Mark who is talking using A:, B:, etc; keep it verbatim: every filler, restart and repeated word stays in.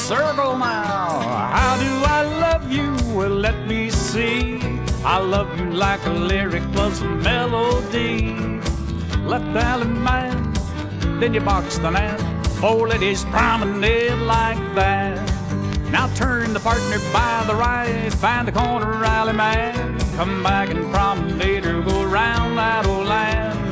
A: circle now. How do I love you? Well, let me see. I love you like a lyric plus a melody. Left alley man, then you box the net. Four ladies promenade like that. Now turn the partner by the right, find the corner alley man. Come back and promenade or go around that old land.